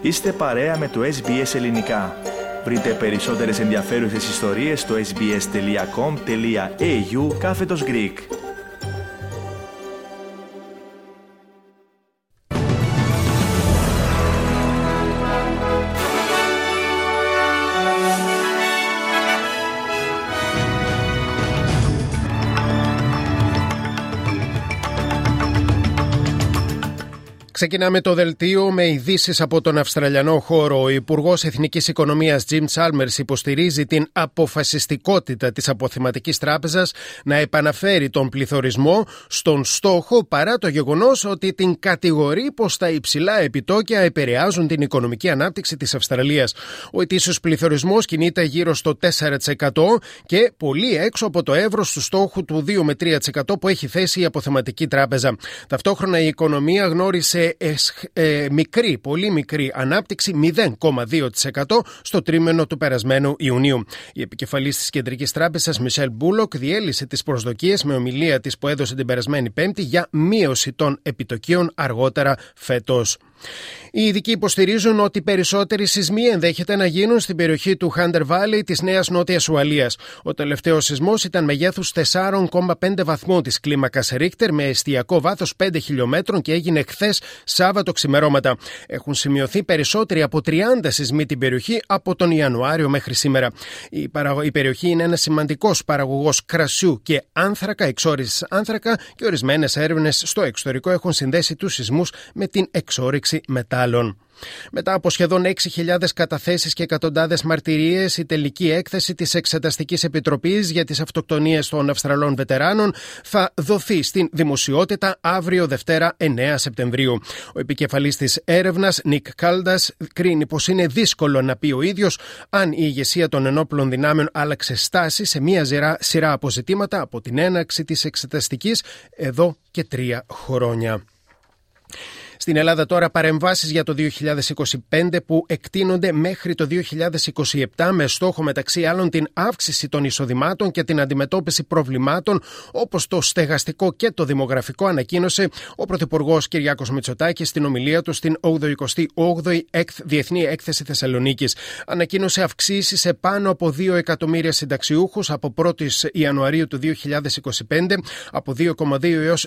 Είστε παρέα με το SBS Ελληνικά. Βρείτε περισσότερες ενδιαφέρουσες ιστορίες στο sbs.com.au/Greek. Ξεκινάμε το δελτίο με ειδήσεις από τον Αυστραλιανό χώρο. Ο Υπουργός Εθνικής Οικονομίας Jim Chalmers υποστηρίζει την αποφασιστικότητα της Αποθεματικής Τράπεζας να επαναφέρει τον πληθωρισμό στον στόχο, παρά το γεγονός ότι την κατηγορεί πως τα υψηλά επιτόκια επηρεάζουν την οικονομική ανάπτυξη της Αυστραλίας. Ο ετήσιος πληθωρισμός κινείται γύρω στο 4% και πολύ έξω από το εύρος του στόχου του 2 με 3% που έχει θέσει η Αποθεματική Τράπεζα. Ταυτόχρονα η οικονομία γνώρισε πολύ μικρή ανάπτυξη, 0,2% στο τρίμηνο του περασμένου Ιουνίου. Η επικεφαλής της Κεντρικής Τράπεζας, Μισελ Μπούλοκ, διέλυσε τις προσδοκίες με ομιλία της που έδωσε την περασμένη Πέμπτη για μείωση των επιτοκίων αργότερα φέτος. Οι ειδικοί υποστηρίζουν ότι περισσότεροι σεισμοί ενδέχεται να γίνουν στην περιοχή του Hunter Valley της Νέας Νότιας Ουαλίας. Ο τελευταίος σεισμός ήταν μεγέθους 4,5 βαθμού της κλίμακας Ρίχτερ με εστιακό βάθος 5 χιλιόμετρων και έγινε χθες Σάββατο ξημερώματα. Έχουν σημειωθεί περισσότεροι από 30 σεισμοί την περιοχή από τον Ιανουάριο μέχρι σήμερα. Η περιοχή είναι ένας σημαντικός παραγωγός κρασιού και άνθρακα, εξόρυξης άνθρακα, και ορισμένες έρευνες στο εξωτερικό έχουν συνδέσει τους σεισμούς με την εξόρυξη μετάλλων. Μετά από σχεδόν 6.000 καταθέσεις και εκατοντάδες μαρτυρίες, η τελική έκθεση της Εξεταστικής Επιτροπής για τις Αυτοκτονίες των Αυστραλών Βετεράνων θα δοθεί στην δημοσιότητα αύριο Δευτέρα 9 Σεπτεμβρίου. Ο επικεφαλής της έρευνας, Νικ Κάλντας, κρίνει πως είναι δύσκολο να πει ο ίδιος αν η ηγεσία των ενόπλων δυνάμεων άλλαξε στάση σε μια σειρά αποζητήματα από την έναρξη της εξεταστικής εδώ και 3 χρόνια. Στην Ελλάδα τώρα παρεμβάσεις για το 2025 που εκτείνονται μέχρι το 2027 με στόχο μεταξύ άλλων την αύξηση των εισοδημάτων και την αντιμετώπιση προβλημάτων όπως το στεγαστικό και το δημογραφικό, ανακοίνωσε ο Πρωθυπουργός Κυριάκος Μητσοτάκης στην ομιλία του στην 88η Διεθνή Έκθεση Θεσσαλονίκης. Ανακοίνωσε αυξήσεις σε πάνω από 2 εκατομμύρια συνταξιούχους από 1η Ιανουαρίου του 2025 από 2,2 έως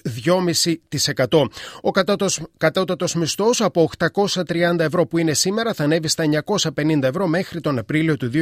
2,5%. Ο κατώτατος μισθός από 830 ευρώ που είναι σήμερα θα ανέβει στα 950 ευρώ μέχρι τον Απρίλιο του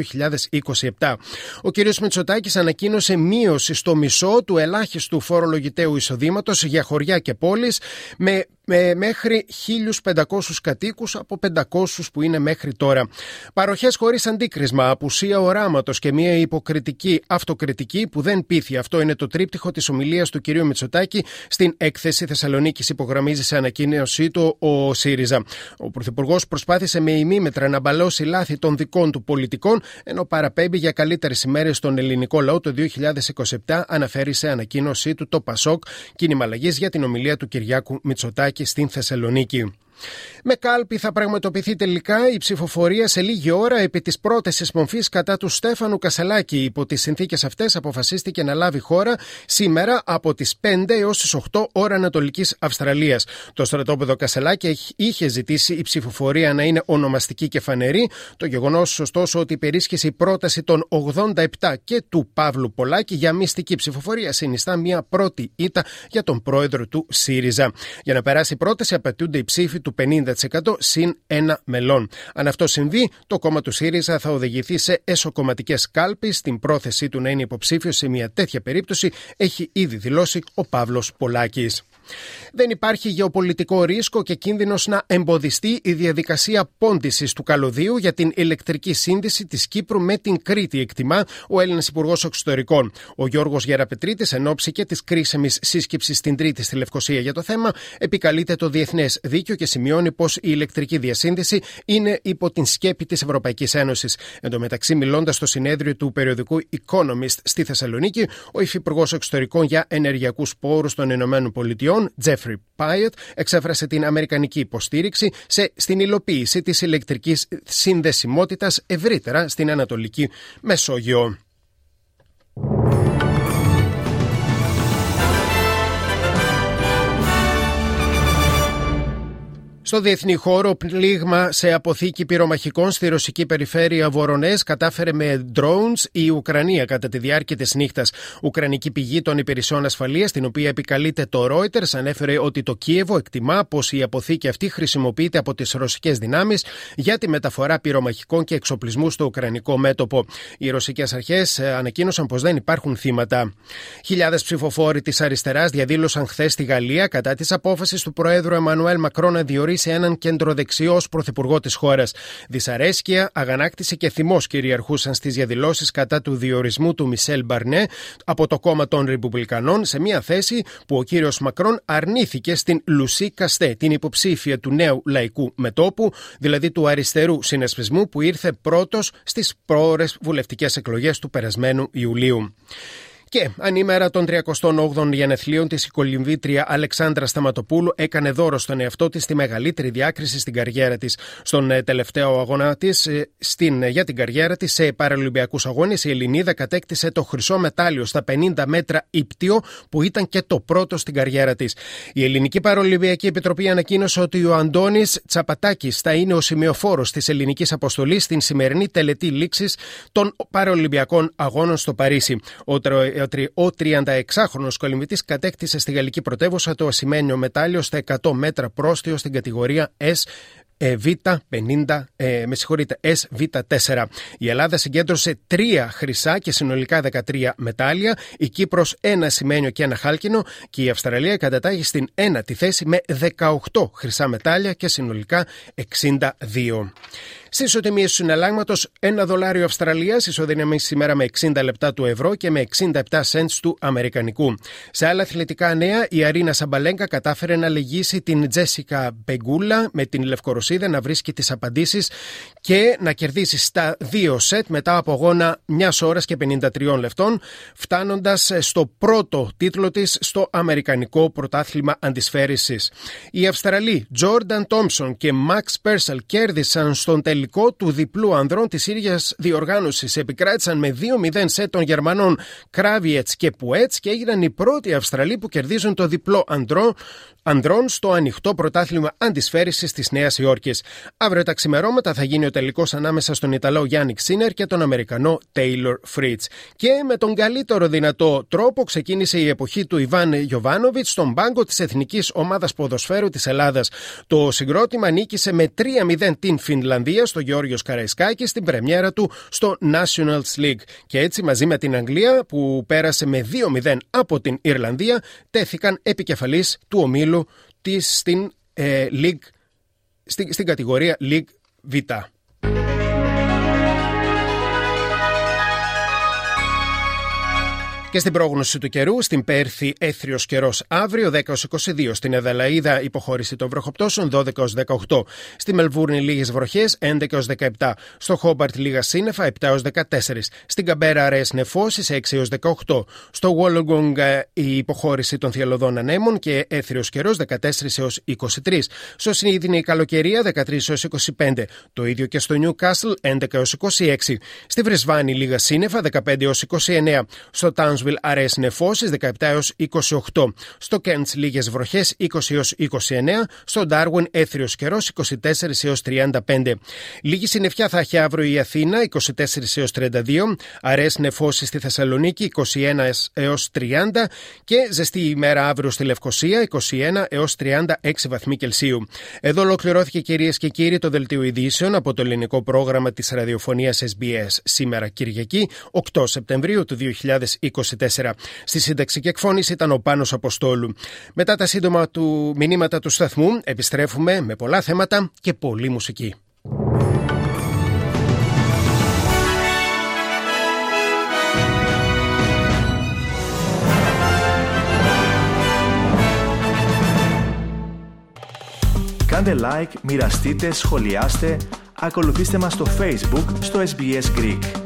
2027. Ο κ. Μητσοτάκης ανακοίνωσε μείωση στο μισό του ελάχιστου φορολογητέου εισοδήματος για χωριά και πόλεις με μέχρι 1.500 κατοίκους από 500 που είναι μέχρι τώρα. Παροχές χωρίς αντίκρισμα, απουσία οράματος και μια υποκριτική αυτοκριτική που δεν πείθει. Αυτό είναι το τρίπτυχο της ομιλίας του κ. Μητσοτάκη στην έκθεση Θεσσαλονίκης, υπογραμμίζει σε ανακοίνωσή του ο ΣΥΡΙΖΑ. Ο Πρωθυπουργός προσπάθησε με ημίμετρα να μπαλώσει λάθη των δικών του πολιτικών, ενώ παραπέμπει για καλύτερες ημέρες στον ελληνικό λαό το 2027, αναφέρει σε ανακοίνωσή του το ΠΑΣΟΚ, κίνημα αλλαγής για την ομιλία του Κυριάκου Μητσοτάκη στην Θεσσαλονίκη. Με κάλπη θα πραγματοποιηθεί τελικά η ψηφοφορία σε λίγη ώρα επί της πρώτης μορφής κατά του Στέφανου Κασελάκη. Υπό τις συνθήκες αυτές αποφασίστηκε να λάβει χώρα σήμερα από τις 5 έως τις 8 ώρα Ανατολικής Αυστραλίας. Το στρατόπεδο Κασελάκη είχε ζητήσει η ψηφοφορία να είναι ονομαστική και φανερή. Το γεγονός ωστόσο ότι υπερίσχυσε η πρόταση των 87 και του Παύλου Πολάκη για μυστική ψηφοφορία συνιστά μια πρώτη ήττα για τον πρόεδρο του ΣΥΡΙΖΑ. Για να περάσει η πρόταση απαιτούνται οι ψήφοι του 50% συν 1 μελών. Αν αυτό συμβεί, το κόμμα του ΣΥΡΙΖΑ θα οδηγηθεί σε εσωκομματικές κάλπεις. Στην πρόθεσή του να είναι υποψήφιος σε μια τέτοια περίπτωση έχει ήδη δηλώσει ο Παύλος Πολάκης. Δεν υπάρχει γεωπολιτικό ρίσκο και κίνδυνος να εμποδιστεί η διαδικασία πόντισης του καλωδίου για την ηλεκτρική σύνδεση της Κύπρου με την Κρήτη, εκτιμά ο Έλληνας Υπουργός Εξωτερικών. Ο Γιώργος Γεραπετρίτης, εν ώψη και της κρίσιμης σύσκεψης την Τρίτη στη Λευκοσία για το θέμα, επικαλείται το διεθνές δίκαιο και σημειώνει πως η ηλεκτρική διασύνδεση είναι υπό την σκέπη της Ευρωπαϊκής Ένωσης. Εν τω μεταξύ, μιλώντας στο συνέδριο του περιοδικού Economist στη Θεσσαλονίκη, ο Υφυπουργός Εξωτερικών για Ενεργειακούς Πόρους των ΗΠΑ, Τζέφρι Πάιετ, εξέφρασε την αμερικανική υποστήριξη στην υλοποίηση της ηλεκτρικής συνδεσιμότητας ευρύτερα στην Ανατολική Μεσόγειο. Στο διεθνή χώρο, πλήγμα σε αποθήκη πυρομαχικών στη ρωσική περιφέρεια Βορονές κατάφερε με drones η Ουκρανία κατά τη διάρκεια της νύχτας. Ουκρανική πηγή των υπηρεσιών ασφαλείας, την οποία επικαλείται το Reuters, ανέφερε ότι το Κίεβο εκτιμά πως η αποθήκη αυτή χρησιμοποιείται από τις ρωσικές δυνάμεις για τη μεταφορά πυρομαχικών και εξοπλισμού στο ουκρανικό μέτωπο. Οι ρωσικές αρχές ανακοίνωσαν πως δεν υπάρχουν θύματα. Χιλιάδες ψηφοφόροι της αριστεράς διαδήλωσαν χθες στη Γαλλία κατά της απόφασης του Προέδρου Εμμανουέλ Μακρόν να διορίσει έναν κεντροδεξιό ως πρωθυπουργό της χώρας. Δυσαρέσκεια, αγανάκτηση και θυμός κυριαρχούσαν στις διαδηλώσεις κατά του διορισμού του Μισελ Μπαρνέ από το κόμμα των Ρεπουμπλικανών σε μια θέση που ο κύριος Μακρόν αρνήθηκε στην Λουσί Καστέ, την υποψήφια του νέου λαϊκού μετώπου, δηλαδή του αριστερού συνασπισμού που ήρθε πρώτος στις πρόορες βουλευτικές εκλογές του περασμένου Ιουλίου. Και ανήμερα των 38ων γενεθλίων της, η κολυμβήτρια Αλεξάνδρα Σταματοπούλου έκανε δώρο στον εαυτό της τη μεγαλύτερη διάκριση στην καριέρα της. Στον τελευταίο αγώνα της για την καριέρα της σε Παραολυμπιακούς Αγώνες, η Ελληνίδα κατέκτησε το χρυσό μετάλλιο στα 50 μέτρα ύπτιο, που ήταν και το πρώτο στην καριέρα της. Η Ελληνική Παραολυμπιακή Επιτροπή ανακοίνωσε ότι ο Αντώνης Τσαπατάκης θα είναι ο σημειοφόρος της ελληνικής αποστολής στην σημερινή τελετή λήξης των Παραολυμπιακών Αγώνων στο Παρίσι. Ο 36χρονος κολυμβητής κατέκτησε στη γαλλική πρωτεύουσα το ασημένιο μετάλλιο στα 100 μέτρα πρόστιο στην κατηγορία SV4. Η Ελλάδα συγκέντρωσε 3 χρυσά και συνολικά 13 μετάλλια, η Κύπρος 1 ασημένιο και 1 χάλκινο και η Αυστραλία κατατάγει στην 1η θέση με 18 χρυσά μετάλλια και συνολικά 62. Στις ισοτιμίες του συναλλάγματος, $1 Αυστραλίας ισοδυναμεί σήμερα με 60 λεπτά του ευρώ και με 67 cents του αμερικανικού. Σε άλλα αθλητικά νέα, η Αρίνα Σαμπαλέγκα κατάφερε να λυγίσει την Τζέσικα Πεγκούλα με την Λευκορωσίδα να βρίσκει τις απαντήσεις και να κερδίσει στα 2 σετ μετά από αγώνα 1 ώρας και 53 λεπτών, φτάνοντας στο πρώτο τίτλο της στο αμερικανικό πρωτάθλημα αντισφαίρησης. Οι Αυστραλοί Τζόρνταν Τόμψον και Μαξ Πέρσαλ κέρδισαν στον τελικό του διπλού ανδρών της ίδιας διοργάνωσης. Επικράτησαν με 2-0 σετ των Γερμανών Κράβιετς και Πουέτς και έγιναν οι πρώτοι Αυστραλοί που κερδίζουν το διπλό ανδρών στο ανοιχτό πρωτάθλημα αντισφαίρησης της Νέας Υόρκης. Αύριο τα ξημερώματα θα γίνει ο τελικός ανάμεσα στον Ιταλό Γιάννικ Σίνερ και τον Αμερικανό Τέιλορ Φρίτς. Και με τον καλύτερο δυνατό τρόπο ξεκίνησε η εποχή του Ιβάν Γιοβάνοβιτς στον πάγκο της Εθνικής Ομάδας Ποδοσφαίρου της Ελλάδας. Το συγκρότημα νίκησε με 3-0 την Φινλανδία στο Γεώργιος Καραϊσκάκης στην πρεμιέρα του στο Nationals League. Και έτσι μαζί με την Αγγλία που πέρασε με 2-0 από την Ιρλανδία τέθηκαν επικεφαλής του ομίλου της στην κατηγορία League Β. Και στην πρόγνωση του καιρού, στην Πέρθη έθριος καιρός αύριο 10-22, στην Αδελαΐδα υποχώρηση των βροχοπτώσεων 12-18, στη Μελβούρνη λίγες βροχές 11-17, στο Χόμπαρτ λίγα σύννεφα 7-14, στην Καμπέρα αραιές νεφώσεις 6-18, στο Wollongong η υποχώρηση των θυελλωδών ανέμων και έθριος καιρός 14-23, στο Σίδνεϊ η καλοκαιρία 13-25, το ίδιο και στο Νιούκασλ 11-26, στη Βρυσβάνη λίγα σύννεφα 15-29, στο Townsville αραιές νεφώσεις 17-28, στο Κέντς λίγες βροχές 20-29, στο Ντάρουιν έθριος καιρός 24-35. Λίγη συννεφιά θα έχει αύριο η Αθήνα 24-32, αραιές νεφώσεις στη Θεσσαλονίκη 21-30 και ζεστή ημέρα αύριο στη Λευκοσία 21-36 βαθμοί Κελσίου. Εδώ ολοκληρώθηκε, κυρίες και κύριοι, το δελτίο ειδήσεων από το ελληνικό πρόγραμμα της ραδιοφωνίας SBS σήμερα Κυριακή 8 Σεπτεμβρίου του 2024. Στη σύνταξη και εκφώνηση ήταν ο Πάνος Αποστόλου. Μετά τα σύντομα του μηνύματα του σταθμού επιστρέφουμε με πολλά θέματα και πολλή μουσική. Κάντε like, μοιραστείτε, σχολιάστε, ακολουθήστε μας στο Facebook, στο SBS Greek.